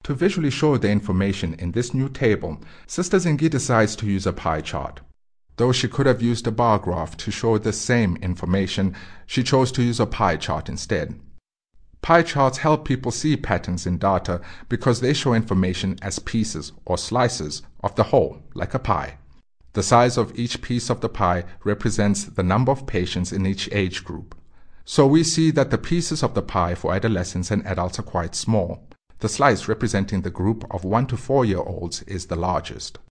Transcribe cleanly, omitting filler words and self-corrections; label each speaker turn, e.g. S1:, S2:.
S1: To visually show the information in this new table, Sister Zingi decides to use a pie chart. Though she could have used a bar graph to show the same information, she chose to use a pie chart instead. Pie charts help people see patterns in data because they show information as pieces or slices of the whole, like a pie. The size of each piece of the pie represents the number of patients in each age group. So we see that the pieces of the pie for adolescents and adults are quite small. The slice representing the group of 1 to 4-year-olds is the largest.